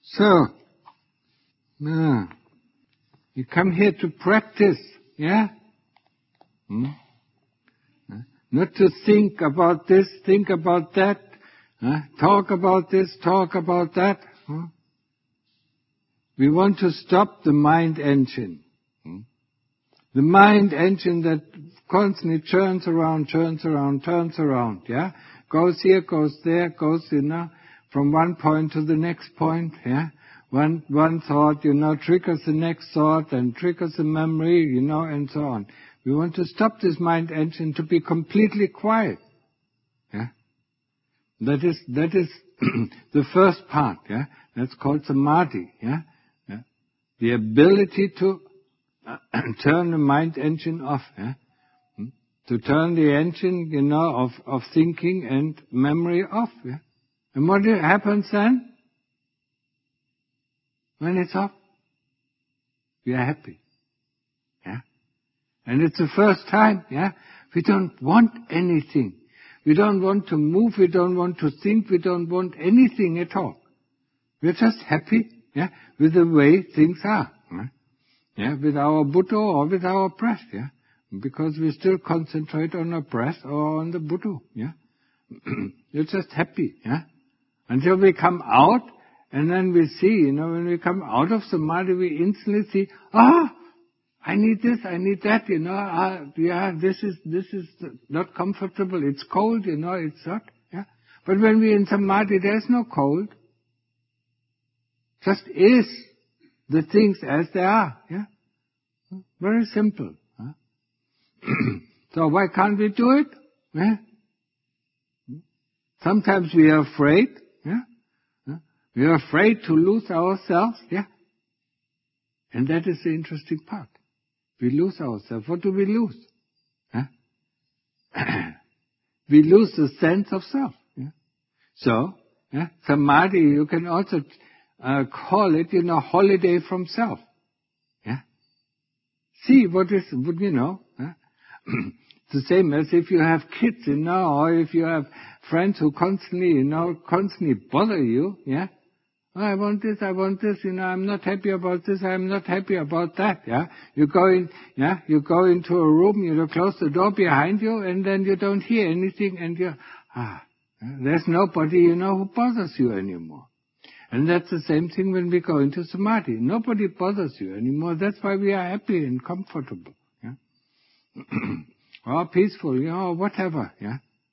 So, you come here to practice, yeah? Not to think about this, think about that, talk about this, talk about that. We want to stop the mind engine. The mind engine that constantly turns around, yeah? Goes here, goes there, goes, from one point to the next point, yeah? One thought, triggers the next thought and triggers the memory, and so on. We want to stop this mind engine to be completely quiet. Yeah? That is the first part, yeah? That's called samadhi, yeah? Yeah? The ability to turn the mind engine off, yeah? To turn the engine, of thinking and memory off, yeah? And what happens then? When it's off, we are happy. Yeah? And it's the first time, yeah? We don't want anything. We don't want to move, we don't want to think, we don't want anything at all. We're just happy, yeah, with the way things are. Yeah? With our Buddha or with our breath, yeah? Because we still concentrate on our breath or on the Buddha, yeah? You're just happy, yeah? Until we come out, and then we see, when we come out of samadhi, we instantly see, I need this, I need that, this is not comfortable, it's cold, it's not, yeah. But when we're in samadhi, there's no cold. Just is the things as they are, yeah. Very simple. Huh? So why can't we do it? Yeah? Sometimes we are afraid, yeah. We are afraid to lose ourselves, yeah? And that is the interesting part. We lose ourselves. What do we lose? Huh? We lose the sense of self. Yeah? So, yeah, samadhi, you can also call it, holiday from self. Yeah? See what is, huh? The same as if you have kids, or if you have friends who constantly bother you, yeah? I want this, I'm not happy about this, I'm not happy about that, yeah? You go into a room, close the door behind you, and then you don't hear anything, and there's nobody, who bothers you anymore. And that's the same thing when we go into samadhi. Nobody bothers you anymore. That's why we are happy and comfortable, yeah? Or peaceful, whatever, yeah?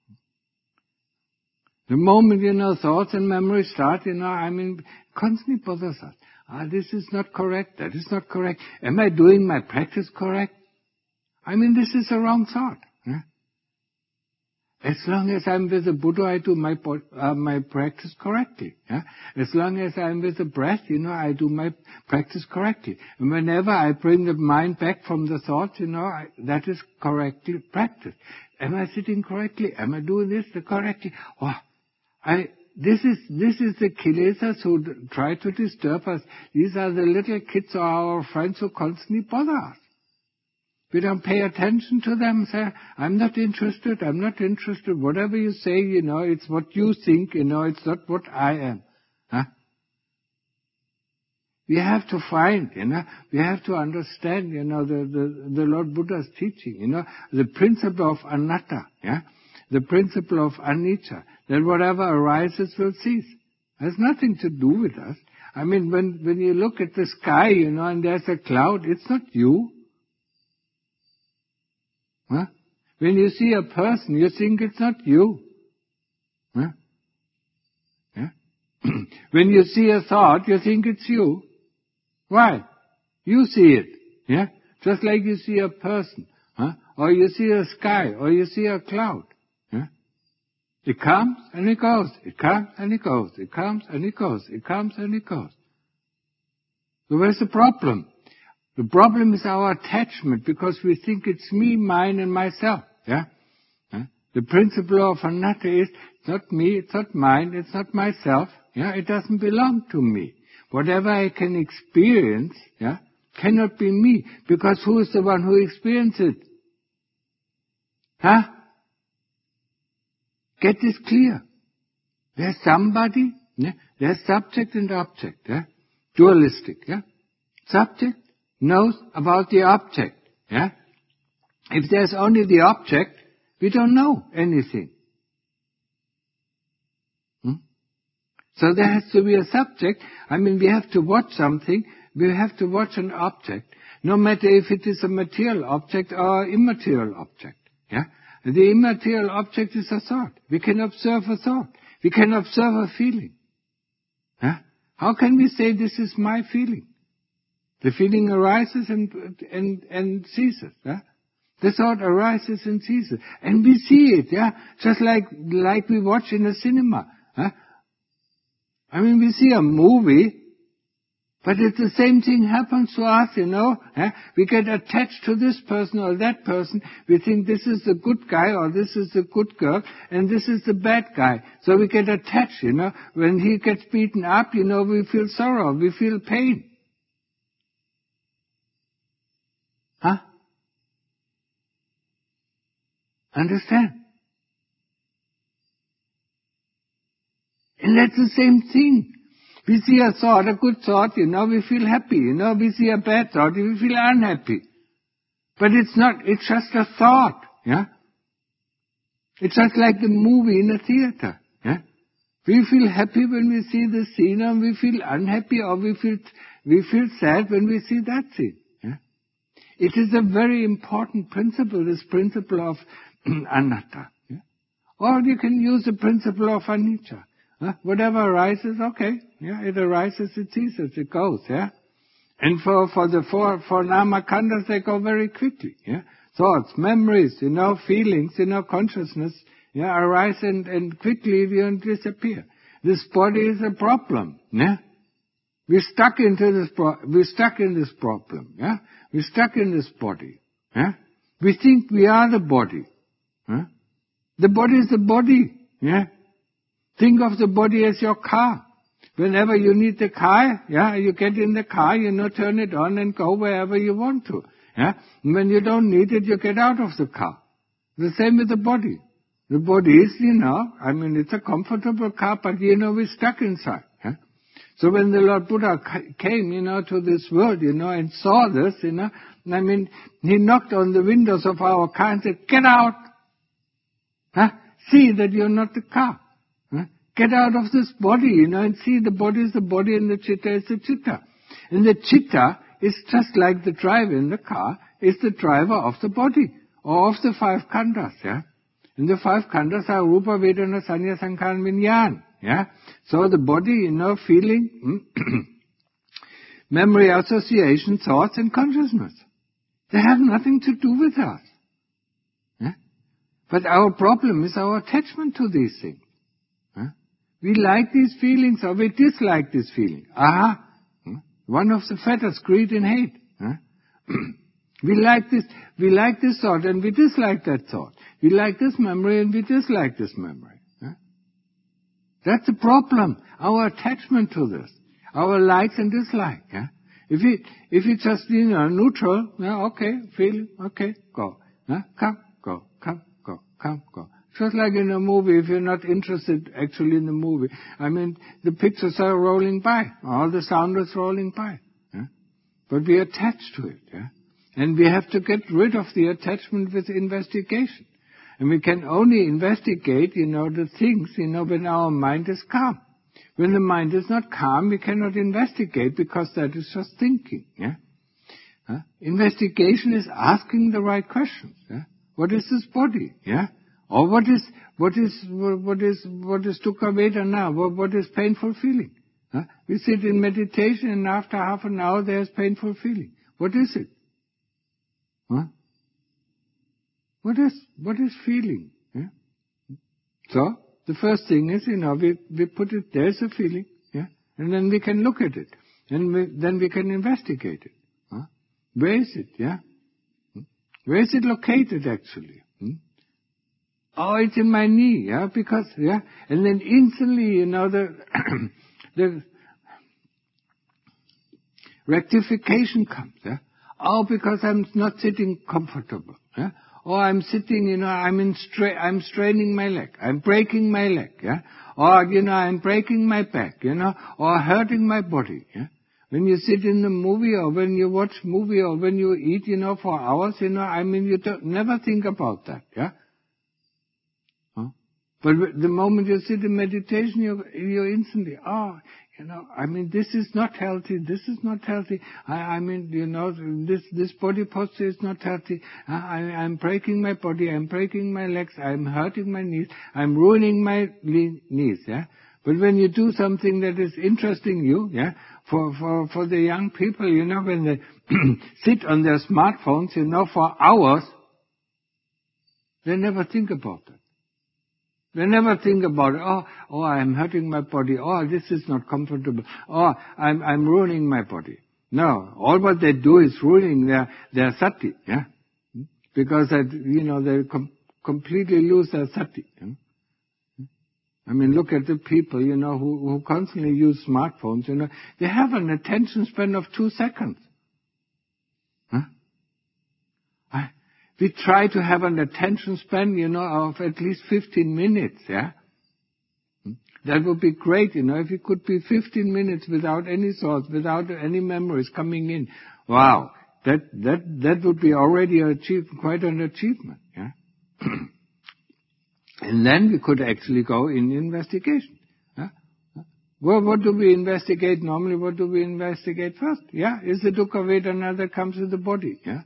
The moment, thoughts and memories start, constantly bothers us. This is not correct, that is not correct. Am I doing my practice correct? This is a wrong thought. Yeah? As long as I'm with the Buddha, I do my practice correctly. Yeah? As long as I'm with the breath, I do my practice correctly. And whenever I bring the mind back from the thoughts, that is correctly practiced. Am I sitting correctly? Am I doing this correctly? This is the kilesas who try to disturb us. These are the little kids or our friends who constantly bother us. We don't pay attention to them, say, I'm not interested. Whatever you say, it's what you think, it's not what I am. Huh? We have to find, we have to understand, the Lord Buddha's teaching, the principle of anatta, yeah? The principle of anicca, that whatever arises will cease. It has nothing to do with us. When you look at the sky, and there's a cloud, it's not you. Huh? When you see a person, you think it's not you. Huh? Yeah? When you see a thought, you think it's you. Why? You see it. Yeah? Just like you see a person. Huh? Or you see a sky, or you see a cloud. Yeah? It comes and it goes. It comes and it goes. It comes and it goes. It comes and it goes. So where's the problem? The problem is our attachment, because we think it's me, mine, and myself. Yeah? The principle of anatta is, it's not me, it's not mine, it's not myself. Yeah? It doesn't belong to me. Whatever I can experience, yeah, cannot be me, because who is the one who experiences it? Huh? Get this clear. There's somebody, Yeah? There's subject and object. Yeah? Dualistic. Yeah? Subject knows about the object. Yeah? If there's only the object, we don't know anything. So there has to be a subject. I mean, we have to watch something. We have to watch an object, no matter if it is a material object or immaterial object. Yeah? The immaterial object is a thought. We can observe a thought. We can observe a feeling. Yeah? How can we say this is my feeling? The feeling arises and ceases. Yeah? The thought arises and ceases. And we see it, yeah? Just like we watch in a cinema. Yeah? I mean, we see a movie, but it's the same thing happens to us, you know. Eh? We get attached to this person or that person. We think this is the good guy or this is the good girl and this is the bad guy. So we get attached, you know. When he gets beaten up, you know, we feel sorrow, we feel pain. Huh? Understand? And that's the same thing. We see a thought, a good thought, you know, we feel happy, you know, we see a bad thought, we feel unhappy. But it's not, it's just a thought, yeah? It's just like the movie in a theater, yeah? We feel happy when we see the scene, and we feel unhappy, or we feel sad when we see that scene, yeah? It is a very important principle, this principle of anatta, yeah? Or you can use the principle of anicca. Whatever arises, okay, yeah, it arises, it ceases, it goes, yeah. And for nama khandas, they go very quickly, yeah. Thoughts, memories, you know, feelings, you know, consciousness, yeah, arise and quickly disappear. This body is a problem, yeah. We're stuck in this problem, yeah. We're stuck in this body, yeah. We think we are the body, yeah. The body is the body, yeah. Think of the body as your car. Whenever you need the car, yeah, you get in the car, you know, turn it on and go wherever you want to. Yeah? And when you don't need it, you get out of the car. The same with the body. The body is, you know, I mean, it's a comfortable car, but, you know, we're stuck inside. Yeah? So when the Lord Buddha came, you know, to this world, you know, and saw this, you know, I mean, he knocked on the windows of our car and said, get out! Huh? See that you're not the car. Get out of this body, you know, and see the body is the body and the chitta is the chitta. And the chitta is just like the driver in the car, is the driver of the body, or of the five khandhas, yeah. And the five khandhas are rupa, vedana, sanya, sankhara, and vijnana, yeah. So the body, you know, feeling, memory, association, thoughts, and consciousness. They have nothing to do with us. Yeah? But our problem is our attachment to these things. We like these feelings or we dislike this feeling. One of the fetters, greed and hate. We like this thought and we dislike that thought. We like this memory and we dislike this memory. That's the problem, our attachment to this, our likes and dislikes. If it's just, you know, neutral, okay, feel, okay, go. Come, go, come, go, come, go. Just like in a movie, if you're not interested actually in the movie, I mean, the pictures are rolling by, all the sound is rolling by. But we attach to it. And we have to get rid of the attachment with investigation. And we can only investigate, you know, the things, you know, when our mind is calm. When the mind is not calm, we cannot investigate because that is just thinking. Investigation is asking the right questions. What is this body? Or what is dukkha vedana? What is painful feeling? We sit in meditation and after half an hour there's painful feeling. What is it? What is feeling? So the first thing is, you know, we put it, there's a feeling, and then we can look at it, and then we can investigate it. Where is it? Where is it located actually? Oh, it's in my knee, because, and then instantly, you know, the rectification comes, Oh, because I'm not sitting comfortable, Or I'm sitting, I'm straining my leg. I'm breaking my leg, yeah. Or, I'm breaking my back, or hurting my body, yeah. When you sit in the movie or when you watch movie or when you eat, for hours, you never think about that, yeah. But the moment you sit in meditation, you instantly, this is not healthy, this is not healthy. This body posture is not healthy. I'm breaking my body, I'm breaking my legs, I'm hurting my knees, I'm ruining my knees, yeah. But when you do something that is interesting you, yeah, for the young people, when they sit on their smartphones, for hours, they never think about that. They never think about it. Oh, I'm hurting my body. Oh, this is not comfortable. Oh, I'm ruining my body. No, all what they do is ruining their sati, yeah, because they completely lose their sati. Yeah? Look at the people, who constantly use smartphones. They have an attention span of 2 seconds. Huh? We try to have an attention span, of at least 15 minutes, yeah? That would be great, if it could be 15 minutes without any thoughts, without any memories coming in. Wow, that would be already quite an achievement, yeah? And then we could actually go in investigation. Yeah? Well, what do we investigate normally? What do we investigate first? Yeah, is the dukkha vedana that comes with the body, yeah?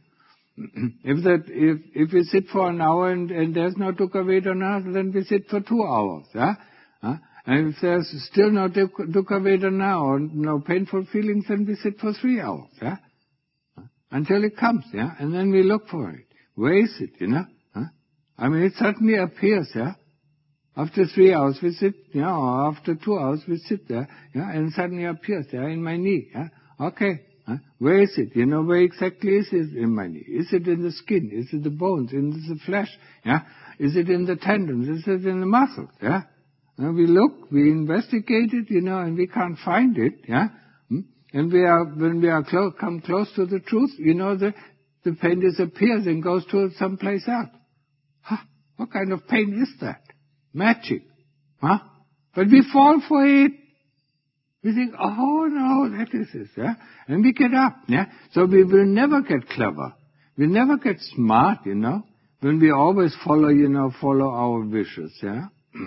If we sit for an hour and there's no dukkha vedana, then we sit for 2 hours, yeah? And if there's still no dukkha vedana or no painful feelings, then we sit for 3 hours, yeah? Until it comes, yeah? And then we look for it. Where is it, it certainly appears, yeah? After 3 hours we sit, or after 2 hours we sit there, yeah? And suddenly appears, yeah, in my knee, yeah? Okay. Where is it? Where exactly is it in my knee? Is it in the skin? Is it the bones? Is it the flesh? Yeah? Is it in the tendons? Is it in the muscles? Yeah? And we look, we investigate it, and we can't find it, yeah? And when we come close to the truth, the pain disappears and goes to someplace else. What kind of pain is that? Magic. But we fall for it. We think, oh no, that is it, yeah? And we get up, yeah? So we will never get clever. We never get smart, when we always follow our wishes, yeah?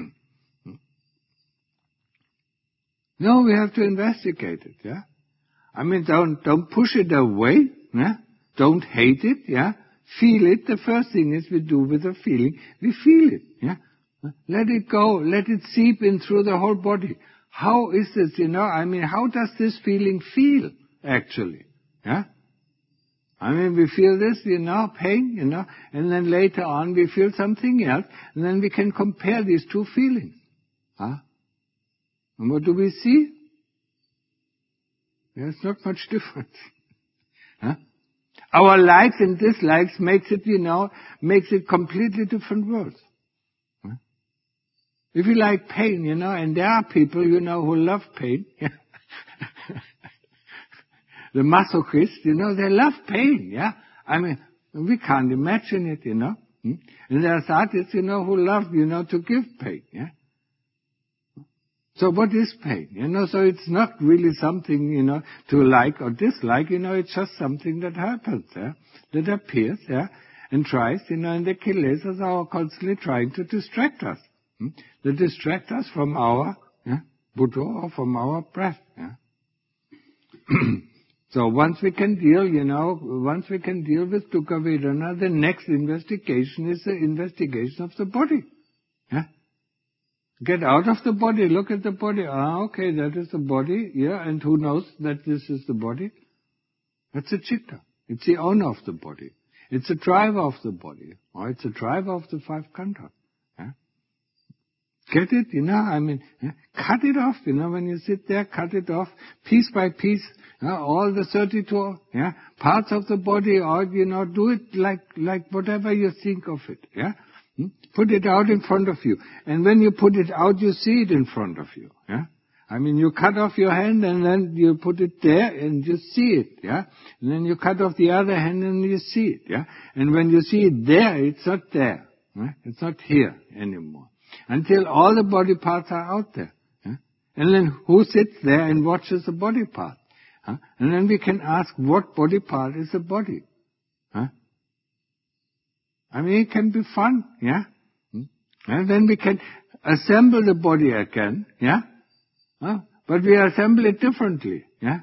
No, we have to investigate it, yeah? Don't push it away, yeah? Don't hate it, yeah? Feel it. The first thing is we do with a feeling, we feel it, yeah? Let it go, let it seep in through the whole body. How is this, how does this feeling feel, actually? Yeah? We feel this, pain, and then later on we feel something else, and then we can compare these two feelings. And what do we see? There's not much difference. Our likes and dislikes makes it completely different worlds. If you like pain, and there are people, who love pain. The masochists, they love pain, yeah. We can't imagine it, And there are artists, who love, to give pain, yeah. So what is pain? So it's not really something, to like or dislike, it's just something that happens, yeah. That appears, yeah. And tries, and the kilesas are constantly trying to distract us. They distract us from our Buddha or from our breath. Yeah? So once we can deal with dukkha vedana, the next investigation is the investigation of the body. Yeah? Get out of the body, look at the body. Okay, that is the body. Yeah, and who knows that this is the body? That's the citta. It's the owner of the body. It's the driver of the body. Or it's the driver of the 5 khandhas. Yeah? Get it? Cut it off, when you sit there, cut it off, piece by piece, all the 32, parts of the body, or, do it like whatever you think of it, yeah? Put it out in front of you. And when you put it out, you see it in front of you, yeah? I mean, you cut off your hand and then you put it there and you see it, yeah? And then you cut off the other hand and you see it, yeah? And when you see it there, it's not there, right? It's not here anymore. Until all the body parts are out there, yeah? And then who sits there and watches the body part? Huh? And then we can ask, what body part is the body? Huh? I mean, it can be fun, yeah? And then we can assemble the body again, yeah? But we assemble it differently, yeah?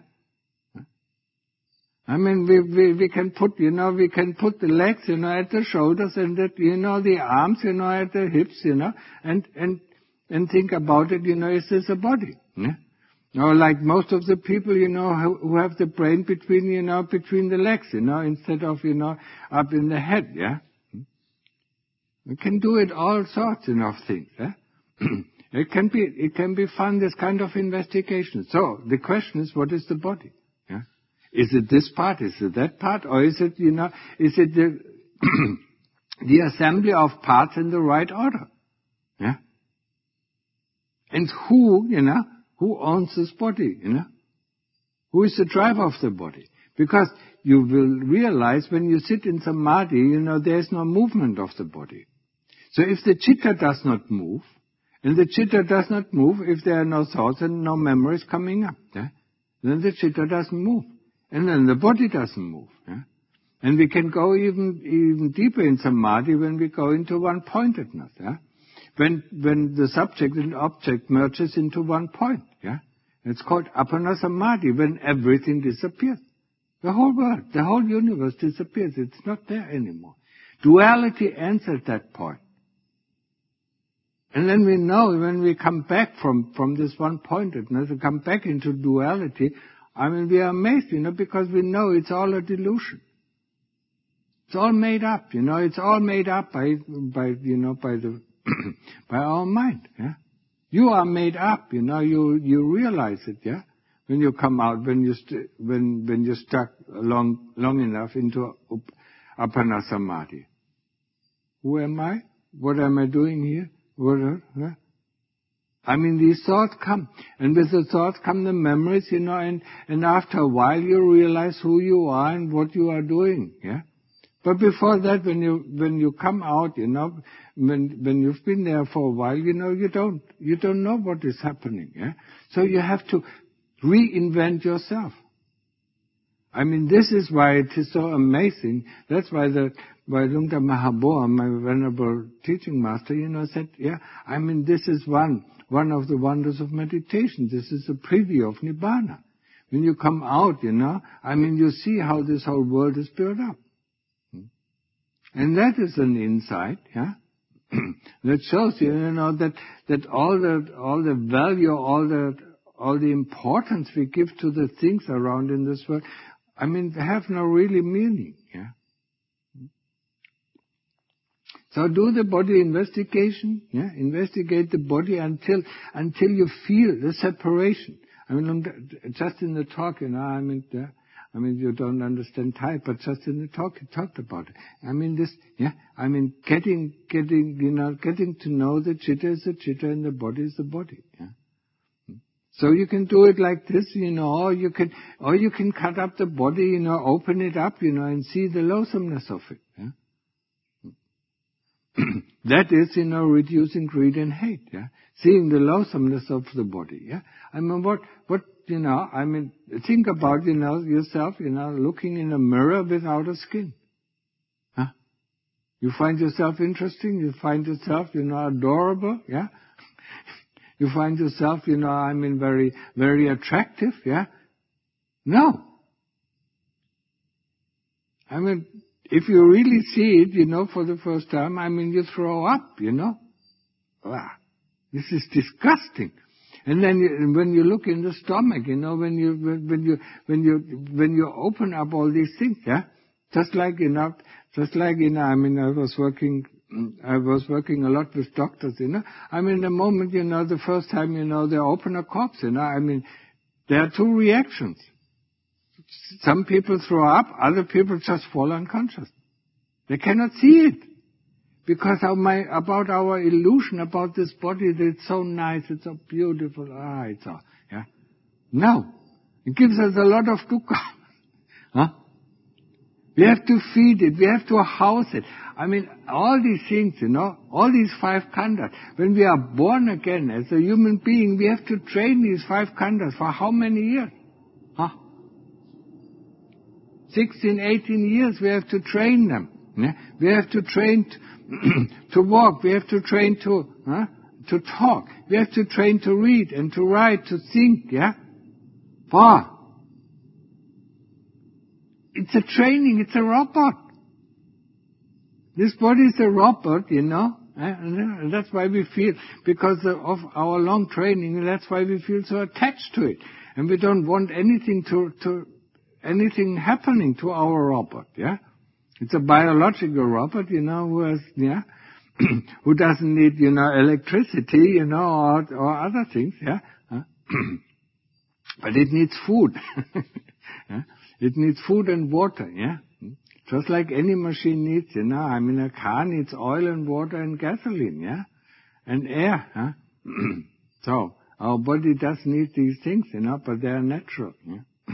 I mean, we can put, we can put the legs, at the shoulders and that, the arms, at the hips, and think about it, is this a body? Yeah? Or like most of the people, who have the brain between the legs, instead of, up in the head, yeah? We can do it all sorts, of things, yeah? It can be fun, this kind of investigation. So, the question is, what is the body? Yeah? Is it this part? Is it that part? Or is it, is it the, the assembly of parts in the right order? Yeah? And who owns this body, Who is the driver of the body? Because you will realize when you sit in samadhi, there is no movement of the body. So if the chitta does not move, and the chitta does not move if there are no thoughts and no memories coming up, yeah? Then the chitta doesn't move. And then the body doesn't move. Yeah? And we can go even deeper in samadhi when we go into one-pointedness. Yeah? When the subject and object merges into one point. Yeah? It's called appana samadhi, when everything disappears. The whole world, the whole universe disappears. It's not there anymore. Duality ends at that point. And then we know when we come back from this one-pointedness, we come back into duality, I mean, we are amazed, because we know it's all a delusion. It's all made up, it's all made up by by our mind, yeah. You are made up, you realize it, yeah. When you come out, when you're stuck long enough into appana samadhi. Who am I? What am I doing here? I mean, these thoughts come, and with the thoughts come the memories, and after a while you realize who you are and what you are doing, yeah. But before that, when you come out, when you've been there for a while, you don't know what is happening, yeah. So you have to reinvent yourself. I mean, this is why it is so amazing. That's why Luang Por Mahaboa, my venerable teaching master, said, yeah, I mean, this is one of the wonders of meditation. This is a preview of Nibbana. When you come out, I mean, you see how this whole world is built up. And that is an insight, yeah? That shows you, that all the value, all the importance we give to the things around in this world, I mean, they have no really meaning, yeah? So do the body investigation, yeah? Investigate the body until you feel the separation. I mean, just in the talk, I mean, you don't understand Thai, but just in the talk, you talked about it. I mean, this, yeah? I mean, getting to know the chitta is the chitta and the body is the body, yeah? So you can do it like this, or you can cut up the body, open it up, and see the loathsomeness of it, yeah? That is, reducing greed and hate, yeah? Seeing the loathsomeness of the body, yeah? I mean, think about, yourself, looking in a mirror without a skin. Huh? You find yourself interesting, you find yourself, adorable, yeah? You find yourself, very, very attractive, yeah? No. I mean, if you really see it, for the first time, you throw up, Wow, this is disgusting. And then when you look in the stomach, when you open up all these things, yeah? Just like, I was working a lot with doctors, I mean, the moment, the first time, they open a corpse, there are two reactions. Some people throw up, other people just fall unconscious. They cannot see it. Because about our illusion about this body, that it's so nice, it's so beautiful, No. It gives us a lot of dukkha. Huh? We have to feed it. We have to house it. I mean, all these things, all these 5 khandhas. When we are born again as a human being, we have to train these 5 khandhas for how many years? 16, 18 years we have to train them. Yeah? We have to train to walk. We have to train to talk. We have to train to read and to write, to think. Yeah? Wow. It's a training. It's a robot. This body is a robot, and that's why we feel, because of our long training, that's why we feel so attached to it. And we don't want anything anything happening to our robot, yeah? It's a biological robot, who has, who doesn't need, electricity, or other things, yeah? But it needs food. Yeah? It needs food and water, yeah? Just like any machine needs, a car needs oil and water and gasoline, yeah? And air, huh? So, our body does need these things, but they are natural, yeah?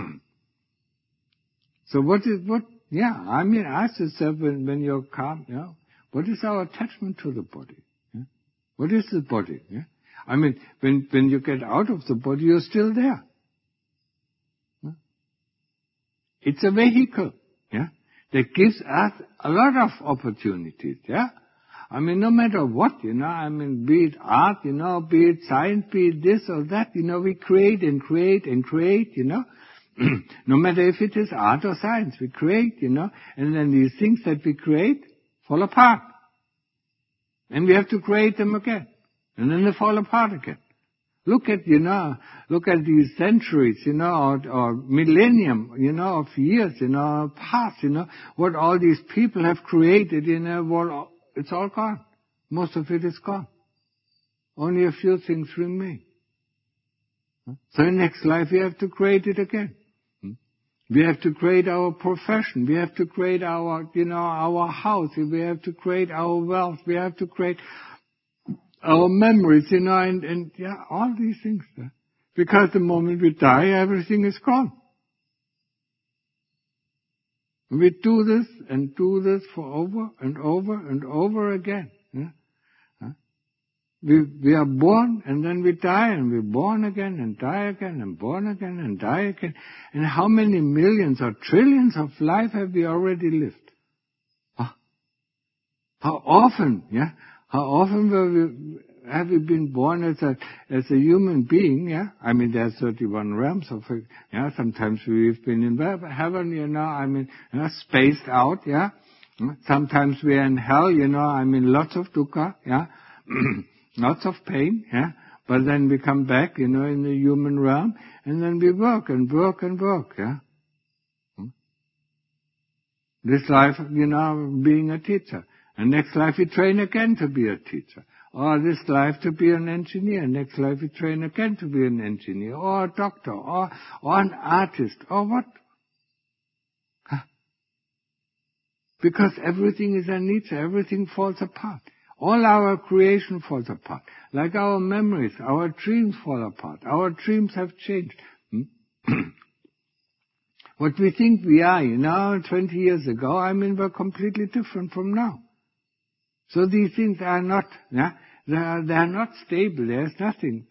So ask yourself when you're calm, what is our attachment to the body? Yeah? What is the body? Yeah? When you get out of the body, you're still there. Yeah? It's a vehicle, yeah, that gives us a lot of opportunities, yeah. No matter what, be it art, be it science, be it this or that, we create and create and create, No matter if it is art or science, we create, and then these things that we create fall apart. And we have to create them again. And then they fall apart again. Look at these centuries, or millennium, of years, past, what all these people have created well, it's all gone. Most of it is gone. Only a few things remain. So in next life we have to create it again. We have to create our profession. We have to create our house. We have to create our wealth. We have to create our memories, and all these things. Because the moment we die, everything is gone. We do this and do this for over and over and over again. Yeah? We are born and then we die, and we're born again and die again and born again and die again. And how many millions or trillions of life have we already lived? How often, yeah? How often have we been born as a human being, yeah? There are 31 realms of it, yeah? Sometimes we've been in heaven, spaced out, yeah? Sometimes we're in hell, lots of dukkha, yeah? Lots of pain, yeah? But then we come back, in the human realm, and then we work and work and work, yeah? This life, being a teacher. And next life we train again to be a teacher. Or this life to be an engineer. Next life we train again to be an engineer. Or a doctor. Or an artist. Or what? Because everything is a nature. Everything falls apart. All our creation falls apart. Like our memories, our dreams fall apart. Our dreams have changed. What we think we are, 20 years ago, we're completely different from now. So these things are not, yeah, they are not stable. There's nothing,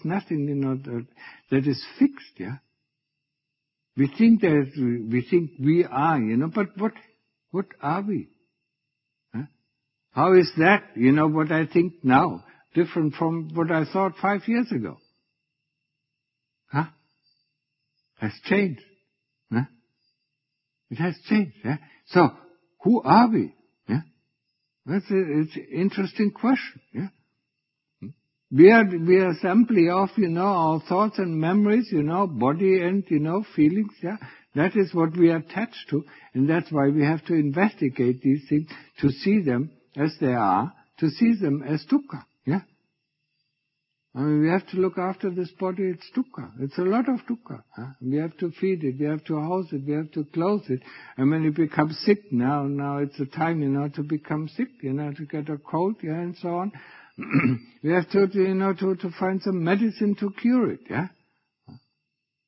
that is fixed, yeah. We think we are, but what are we? Huh? How is that, what I think now, different from what I thought 5 years ago? Huh? Has changed. Huh? It has changed, yeah. So, who are we? Yeah? It's an interesting question, yeah. We are simply of, our thoughts and memories, body and, feelings, yeah. That is what we are attached to, and that's why we have to investigate these things, to see them as they are, to see them as dukkha, yeah. We have to look after this body, it's dukkha. It's a lot of dukkha. Huh? We have to feed it, we have to house it, we have to clothe it. And when it becomes sick now it's a time, to become sick, to get a cold, yeah, and so on. We have to find some medicine to cure it, yeah.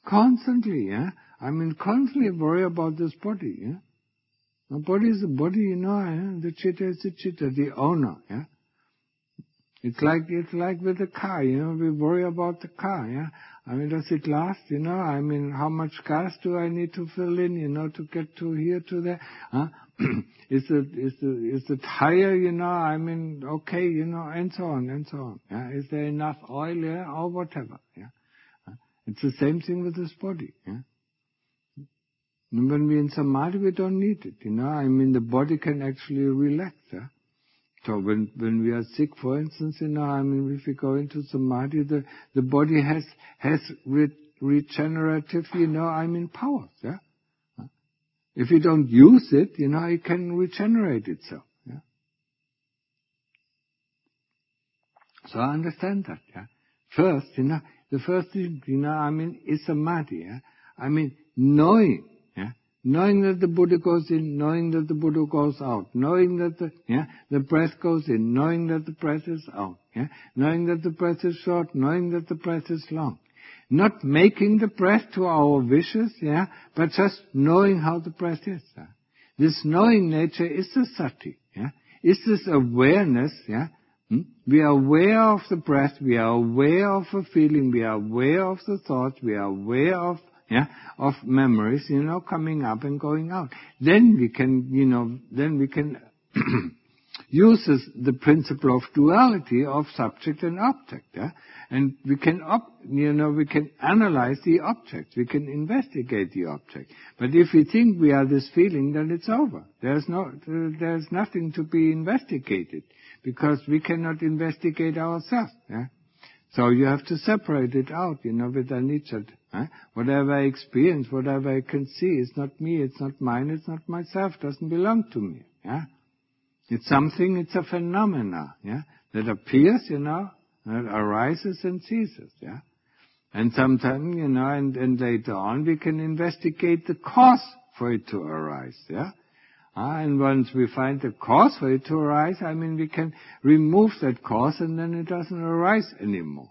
Constantly, yeah. I mean, constantly worry about this body, yeah. The body is the body, yeah. The chitta is the chitta, the owner, yeah. It's like with the car, we worry about the car, yeah. I mean, does it last, I mean, how much gas do I need to fill in, to get to here, to there, huh? Is the tire, I mean, okay, and so on, yeah. Is there enough oil, yeah, or whatever, yeah. It's the same thing with this body, yeah. And when we're in samadhi, we don't need it, I mean, the body can actually relax, yeah. So when we are sick, for instance, I mean, if we go into samadhi, the body has regenerative, I mean, powers, yeah. If you don't use it, it can regenerate itself, yeah. So I understand that, yeah. First, the first thing, I mean, is samadhi, yeah. I mean, knowing, yeah. Knowing that the Buddha goes in, knowing that the Buddha goes out, knowing that the breath goes in, knowing that the breath is out, yeah. Knowing that the breath is short, knowing that the breath is long. Not making the breath to our wishes, yeah, but just knowing how the breath is. Yeah? This knowing nature is the sati, yeah. Is this awareness, yeah. We are aware of the breath, we are aware of a feeling, we are aware of the thoughts, we are aware of memories, coming up and going out. Then we can, use the principle of duality of subject and object, yeah? And we can, we can analyze the object, we can investigate the object. But if we think we are this feeling, then it's over. There's nothing to be investigated, because we cannot investigate ourselves, yeah? So you have to separate it out, with anicca. Whatever I experience, whatever I can see, is not me, it's not mine, it's not myself, doesn't belong to me, yeah? It's something, it's a phenomena, yeah, that appears, that arises and ceases, yeah. And sometimes, and later on we can investigate the cause for it to arise, yeah. And once we find the cause for it to arise, I mean, we can remove that cause and then it doesn't arise anymore.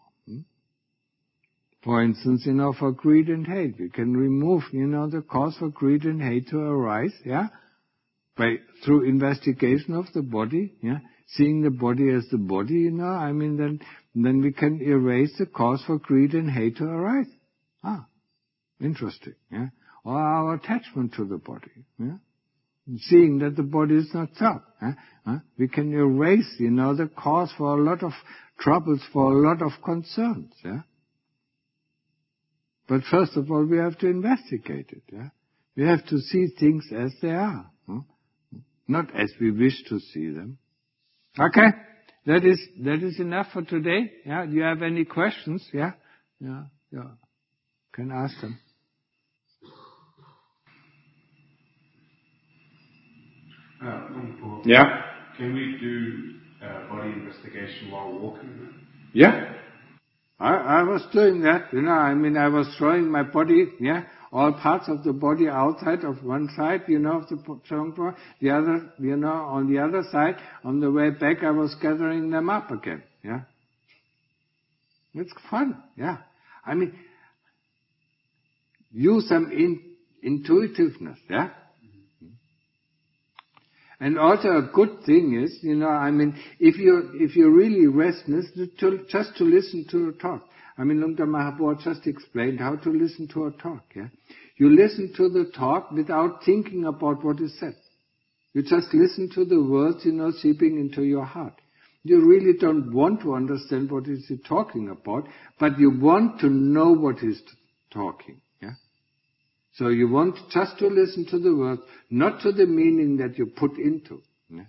For instance, for greed and hate, we can remove, the cause for greed and hate to arise, yeah, through investigation of the body, yeah, seeing the body as the body, I mean, then we can erase the cause for greed and hate to arise. Interesting, yeah. Or our attachment to the body, yeah. Seeing that the body is not self, we can erase, the cause for a lot of troubles, for a lot of concerns, yeah. But first of all, we have to investigate it, yeah. We have to see things as they are, not as we wish to see them. Okay, that is enough for today. Yeah, do you have any questions? Yeah, can ask them. Yeah. Can we do body investigation while walking? Yeah. I was doing that, I mean, I was throwing my body, yeah, all parts of the body outside of one side, of the trunk, the other, on the other side. On the way back, I was gathering them up again, yeah. It's fun, yeah. I mean, use some intuitiveness, yeah. And also a good thing is, I mean, if you're really restless, just to listen to a talk. I mean, Luang Por Mahabor just explained how to listen to a talk, yeah. You listen to the talk without thinking about what is said. You just listen to the words, seeping into your heart. You really don't want to understand what is he talking about, but you want to know what he's talking, yeah. So you want just to listen to the words, not to the meaning that you put into. Yeah?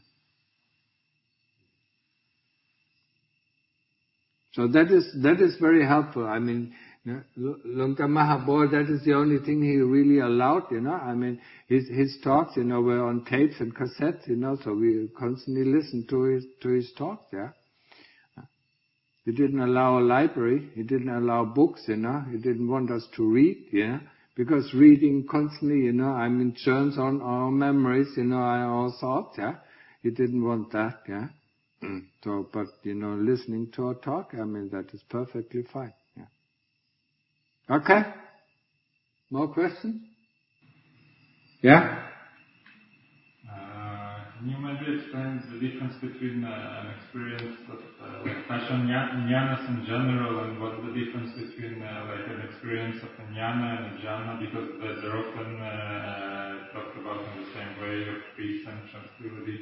So that is very helpful. I mean, Luang Por Mahabor, that is the only thing he really allowed, I mean, his talks, were on tapes and cassettes, so we constantly listened to his talks, yeah. He didn't allow a library, he didn't allow books, he didn't want us to read, yeah. Because reading constantly, I mean, churns on our memories, our thoughts, yeah. He didn't want that, yeah. So, but, listening to a talk, I mean, that is perfectly fine, yeah. Okay? More questions? Yeah? Can you maybe explain the difference between an experience of like passion jnanas in general, and what's the difference between like an experience of a jnana and a jhana, because they're often talked about in the same way, of peace and tranquility?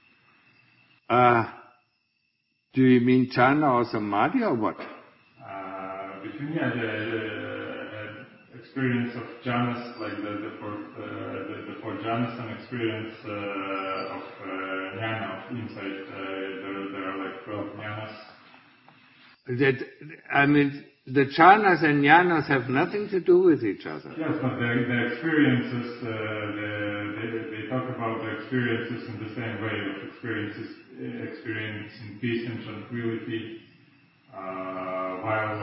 Do you mean jhana or samadhi or what? Between the experience of jhanas, like the four jhanas, and experience of jnana, of insight. There are like 12 jhanas. The jhanas and jnanas have nothing to do with each other. Yes, but the experiences, they talk about the experiences in the same way, of experiencing peace and tranquility while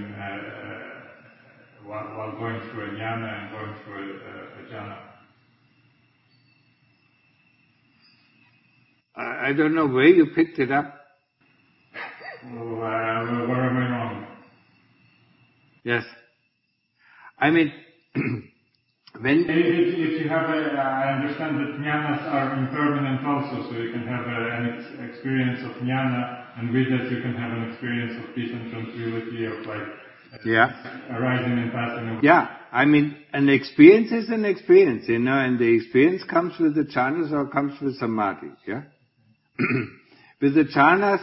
going through a jnana and going through a jhana. I don't know where you picked it up. Where am I wrong? Yes. I mean, if you have I understand that jnanas are impermanent also, so you can have an experience of jnana, and with that you can have an experience of peace and tranquility, of like arising and passing away. Yeah, I mean, an experience is an experience, and the experience comes with the jhanas or comes with samadhi, yeah? With the jhanas,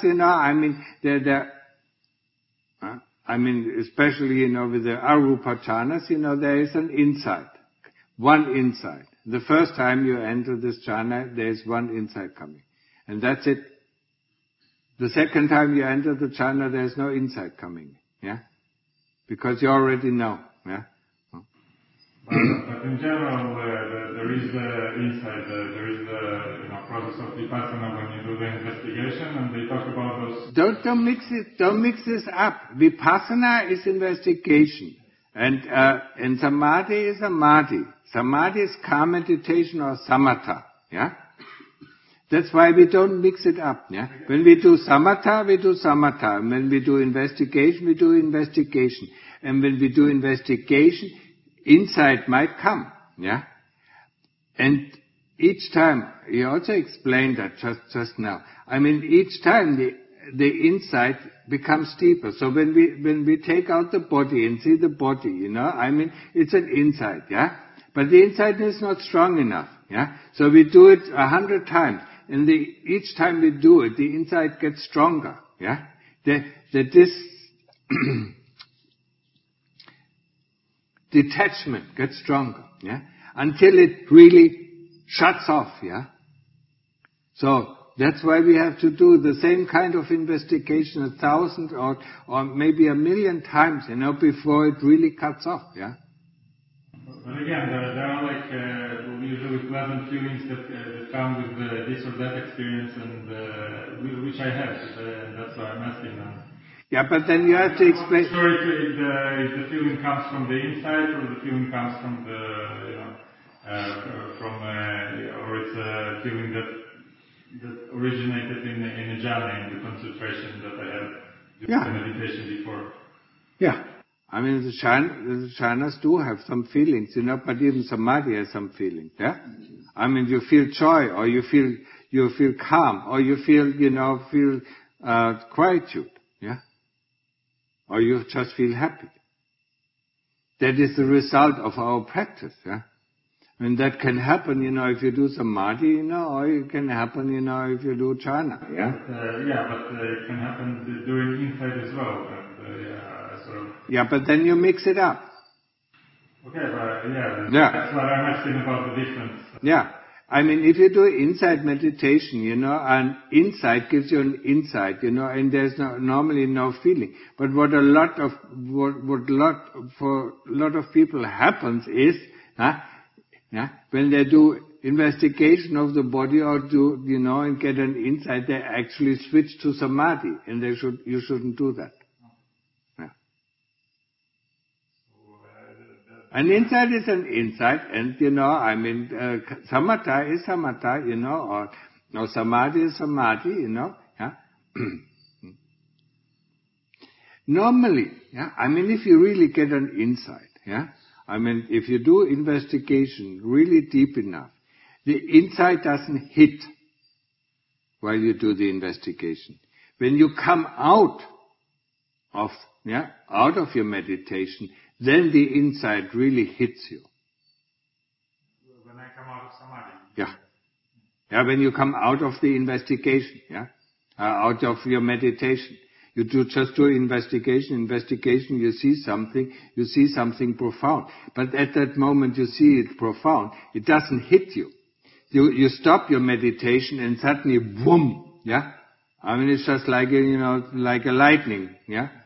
especially, with the arupa jhanas, there is an insight. One insight. The first time you enter this jhana, there is one insight coming. And that's it. The second time you enter the jhana, there is no insight coming, yeah? Because you already know, yeah? But in general, there is the insight, there is the process of vipassana when you do the investigation, and they talk about those. Don't mix this up. Vipassana is investigation, and samadhi is samadhi. Samadhi is calm meditation or samatha, yeah. That's why we don't mix it up, yeah. When we do samatha, we do samatha. And when we do investigation, we do investigation. And when we do investigation, insight might come, yeah. And each time, he also explained that just now. Each time the insight becomes deeper. So when we take out the body and see the body, it's an insight, yeah. But the insight is not strong enough, yeah. So we do it 100 times, and each time we do it, the insight gets stronger, yeah. This detachment gets stronger, yeah, until it really shuts off, yeah. So that's why we have to do the same kind of investigation 1,000 or maybe 1,000,000 times, before it really cuts off, yeah. But again, there are like usually pleasant feelings that come with this or that experience, and which I have. That's why I'm asking them. Yeah, but then you have to explain. I'm not sure if the feeling comes from the inside, or the feeling comes from or it's a feeling that originated in a jhana, in the concentration that I had during the meditation before. Yeah. The jhanas do have some feelings, but even samadhi has some feelings, yeah? You feel joy, or you feel calm, or you feel quietude, yeah? Or you just feel happy. That is the result of our practice, yeah? And that can happen, if you do samadhi, or it can happen, if you do jhana, yeah? But it can happen during insight as well. Yeah, but then you mix it up. Okay, but that's what I'm asking about the difference. Yeah. If you do insight meditation, and insight gives you an insight, and there's normally no feeling. But for a lot of people happens is, when they do investigation of the body or do, and get an insight, they actually switch to samadhi, and you shouldn't do that. An insight is an insight, and samatha is samatha, or samadhi is samadhi, yeah. Normally, yeah, if you really get an insight, yeah, I mean, if you do investigation really deep enough, the insight doesn't hit while you do the investigation. When you come out of your meditation, then the insight really hits you. When I come out of samadhi. Yeah, when you come out of the investigation, out of your meditation. You just do investigation, you see something profound. But at that moment you see it profound, it doesn't hit you. You stop your meditation and suddenly, boom, I mean, it's just like like a lightning,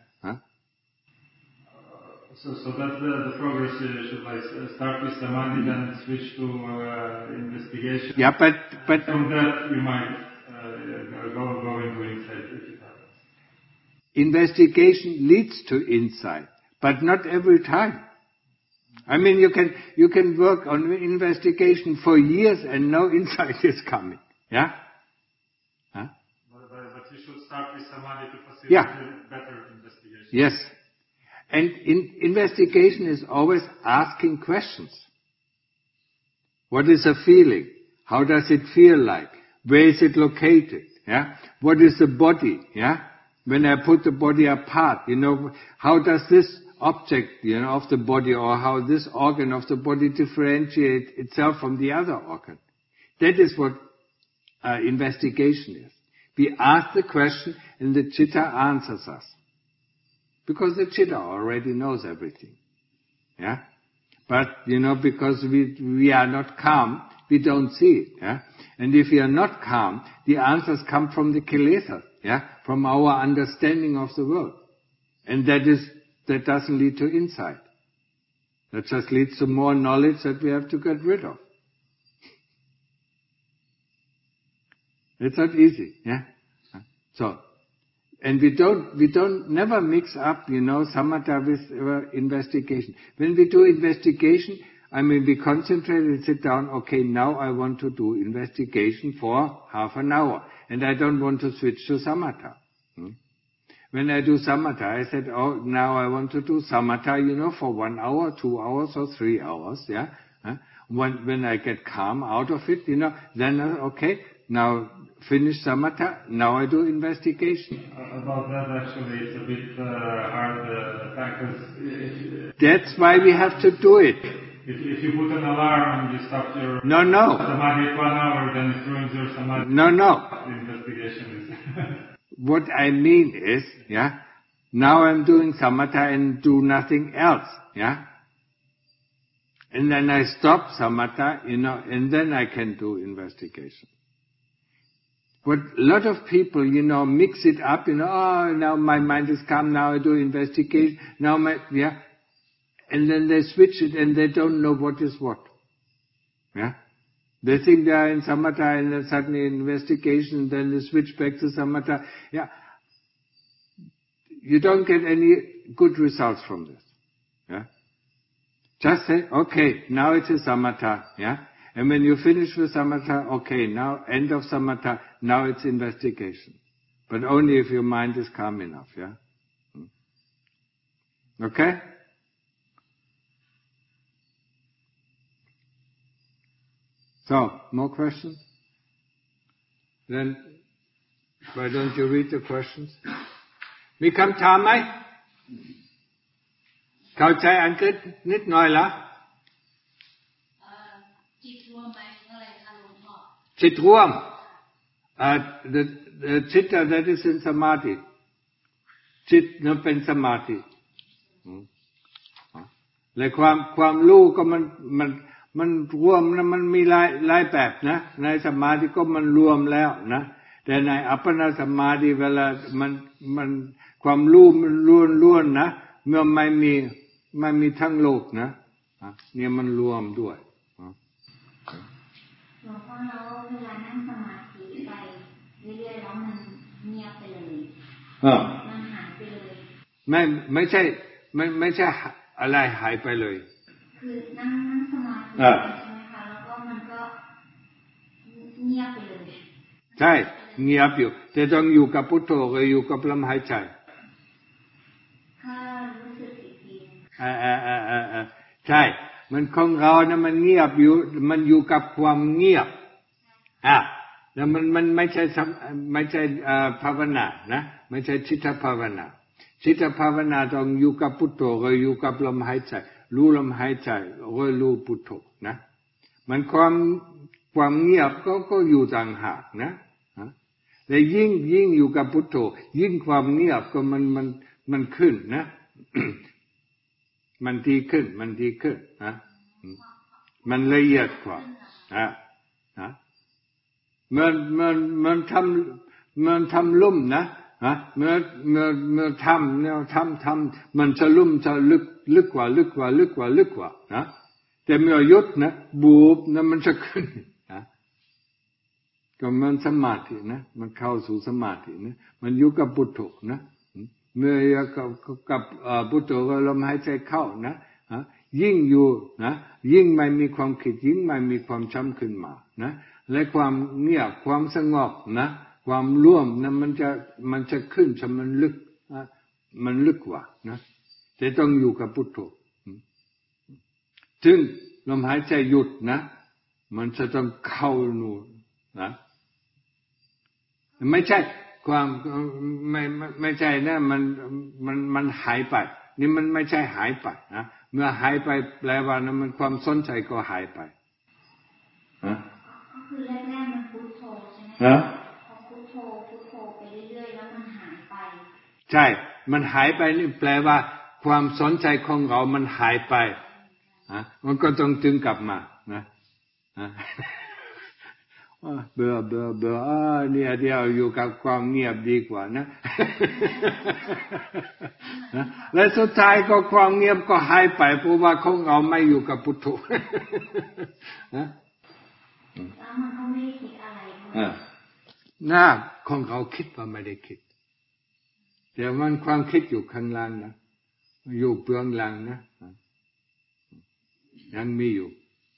So that's the progress. Should I start with samadhi, then switch to investigation? Yeah, but from that you might go into insight if it happens. Investigation leads to insight, but not every time. I mean, you can work on investigation for years and no insight is coming. Yeah? But you should start with samadhi to facilitate better investigation. Yes. And investigation is always asking questions. What is a feeling? How does it feel like? Where is it located? Yeah? What is the body? Yeah? When I put the body apart, how does this object, of the body, or how this organ of the body differentiate itself from the other organ? That is what investigation is. We ask the question and the chitta answers us. Because the chitta already knows everything. Yeah? But, because we are not calm, we don't see it. Yeah? And if we are not calm, the answers come from the kilesa, from our understanding of the world. And that doesn't lead to insight. That just leads to more knowledge that we have to get rid of. It's not easy, So, and we don't never mix up, samatha with investigation. When we do investigation, I mean, we concentrate and sit down, okay, now I want to do investigation for half an hour. And I don't want to switch to samatha. When I do samatha, I said, now I want to do samatha, for 1 hour, 2 hours, or 3 hours, When I get calm out of it, then, okay, now finish samatha, now I do investigation. About that, actually, it's a bit hard, because that's why we have to do it. If you put an alarm and you stop your No. samadhi at 1 hour, then it ruins your samadhi. No. The investigation is... What I mean is, now I'm doing samatha and do nothing else, And then I stop samatha, and then I can do investigation. But a lot of people, mix it up, now my mind is calm, now I do investigation, and then they switch it and they don't know what is what. They think they are in samatha and then suddenly investigation, then they switch back to samatha. You don't get any good results from this. Just say, okay, now it is samatha. And when you finish with samatha, okay, now end of samatha, now it's investigation. But only if your mind is calm enough. Okay? So, more questions? Then, why don't you read the questions? มีคำถามไหมเข้าใจอังกฤษนิดหน่อยละจิตรวมหมายถึงอะไรคะหลวงพ่อจิตรวมthe chitta that is in samadhi จิตนั้นเป็นสมาธิและความรู้ก็มันรวมนะมันมีหลายแบบนะในสมาธิก็มันรวมแล้วนะแต่ในอัปปนาสมาธิเวลามันความรู้มันล้วนๆนะเมื่อไม่มีทั้งโลกนะเนี่ยมันรวมด้วยหลวงพ่อแล้วเวลานั่งสมาธิไปเรื่อยๆแล้วมันเงียบไปเลยมันหายไปเลยไม่ใช่อะไรหายไปเลยคือนั่งสมาธิใช่ไหมคะแล้วก็มันก็เงียบไปเลยใช่เงียบอยู่แต่ต้องอยู่กับพุทโธหรืออยู่กับลมหายใจถ้ารู้สึกอีกทีใช่มันของเรานะมันเงียบอยู่กับความเงียบแล้วมันไม่ใช่ภาวนานะไม่ใช่จิตภาวนาจิตภาวนาต้องอยู่กับพุทโธหรืออยู่กับลมหายใจรู้ลมหายใจหรือรู้พุทโธนะมันความเงียบก็อยู่ต่างหากนะและยิ่งอยู่กับพุทโธยิ่งความเงียบก็มันขึ้นนะ มันดีขึ้นนะมันละเอียดกว่ามันทำลุ่มนะเมื่อทำเนี่ยทำมันจะลุ่มจะลึกกว่านะแต่เมื่อหยุดนะบูบนะมันจะขึ้นนะก็มันสมาธินะมันเข้าสู่สมาธินะมันอยู่กับพุทโธนะเมื่อกับพุทโธก็ลมหายใจเข้านะยิ่งอยู่นะยิ่งไม่มีความคิดยิ่งไม่มีความช้ำขึ้นมานะและความเงียบความสงบนะความร่วมนะมันจะขึ้นมันลึกกว่านะแต่ต้องอยู่กับพุทโธถึงลมหายใจหยุดนะมันจะต้องเข้านู่นนะไม่ใช่ความไม่ใช่นะมันหายไปนี่มันไม่ใช่หายไปนะเมื่อหายไปแปลว่านะมันความสนใจก็หายไปก็คือแรกๆมันพุทโธใช่ไหมพอพุทโธไปเรื่อยๆแล้วมันหายไปใช่มันหายไปนี่แปลว่าความสนใจของเรามันหายไปมันก็ต้องดึงกลับมานะเบื่อเนี่ยเดียวอยู่กับความเงียบดีกว่านะ และสุดท้ายก็ความเงียบก็หายไปเพราะว่าของเราไม่อยู่กับพุทโธแล้วมันก็ไม่คิดอะไรนะของเราคิดว่าไม่ได้คิดแต่มันความคิดอยู่ข้างล่างนะอยู่เบื้องหลังนะยังมีอยู่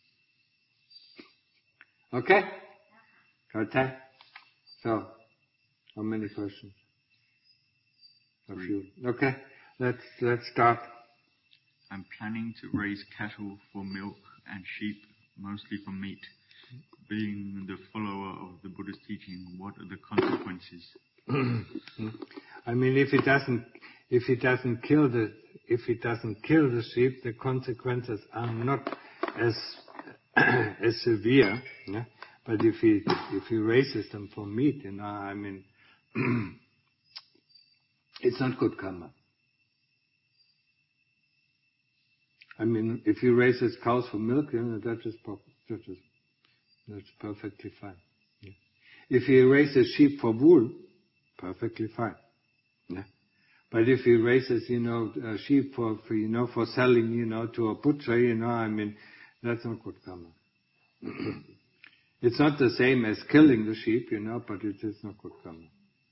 โอเคOkay. So, how many questions? A few. Okay. Let's start. I'm planning to raise cattle for milk and sheep, mostly for meat. Being the follower of the Buddha's teaching, what are the consequences? I mean, if he doesn't kill the sheep, the consequences are not as severe. Yeah? But if he raises them for meat, I mean, it's not good karma. I mean, if he raises cows for milk, that's perfectly fine. Yeah. If he raises sheep for wool, perfectly fine. Yeah. But if he raises, sheep for selling, to a butcher, I mean, that's not good karma. It's not the same as killing the sheep, but it is not good karma.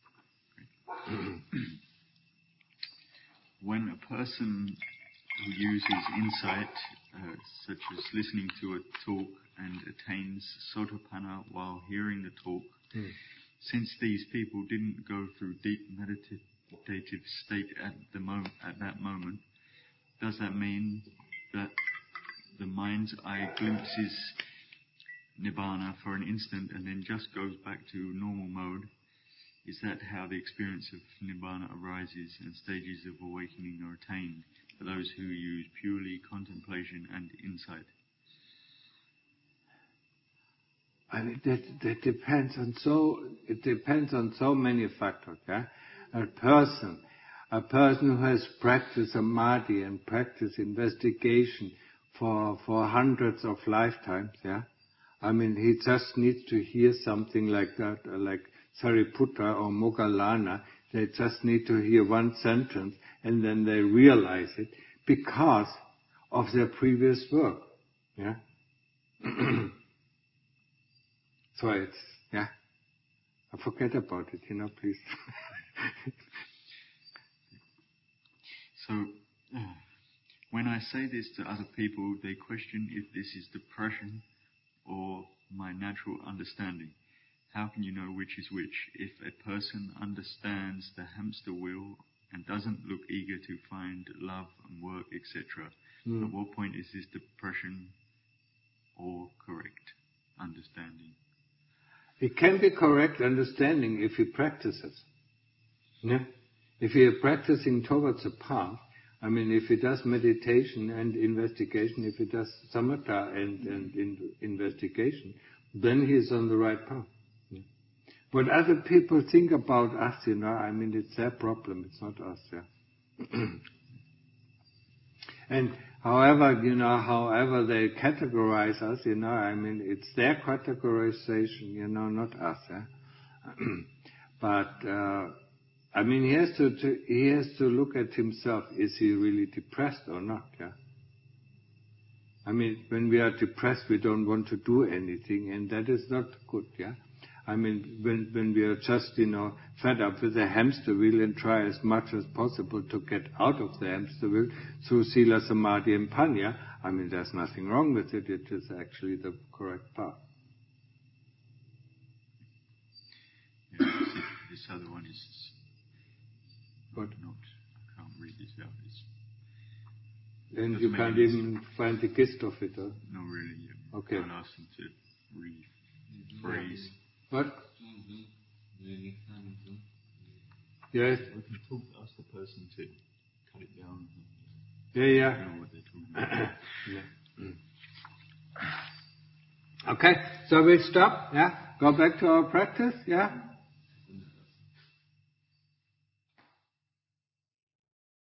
When a person who uses insight, such as listening to a talk and attains sotapanna while hearing the talk, since these people didn't go through deep meditative state at that moment, does that mean that the mind's eye glimpses Nibbana for an instant and then just goes back to normal mode? Is that how the experience of Nibbana arises and stages of awakening are attained for those who use purely contemplation and insight? I mean, that depends on so many factors. Yeah? A person who has practiced samadhi and practiced investigation for hundreds of lifetimes, yeah. I mean, he just needs to hear something like that, like Sariputta or Moggallana. They just need to hear one sentence and then they realize it because of their previous work. Yeah. So forget about it, please. So, when I say this to other people, they question if this is depression or my natural understanding. How can you know which is which? If a person understands the hamster wheel and doesn't look eager to find love and work, etc. At what point is this depression or correct understanding? It can be correct understanding if he practices. Yeah? If he is practicing towards a path, I mean, if he does meditation and investigation, if he does samatha and investigation, then he is on the right path. Yeah? What other people think about us, I mean, it's their problem, it's not us. Yeah? And however they categorize us, I mean, it's their categorization, not us. Yeah? But I mean, he has to look at himself. Is he really depressed or not? Yeah. I mean, when we are depressed, we don't want to do anything, and that is not good. Yeah. I mean, when we are just fed up with the hamster wheel and try as much as possible to get out of the hamster wheel through Sila, Samadhi, and Panya, I mean, there's nothing wrong with it. It is actually the correct path. Yeah, this other one is. What? I can't read this out. And you can't even find the gist of it, huh? No, really. Yeah. Okay. I'll ask them to rephrase. What? Yes. We can ask the person to cut it down. Yeah. I know what they're talking about. Okay, so we stop. Yeah. Go back to our practice. Yeah.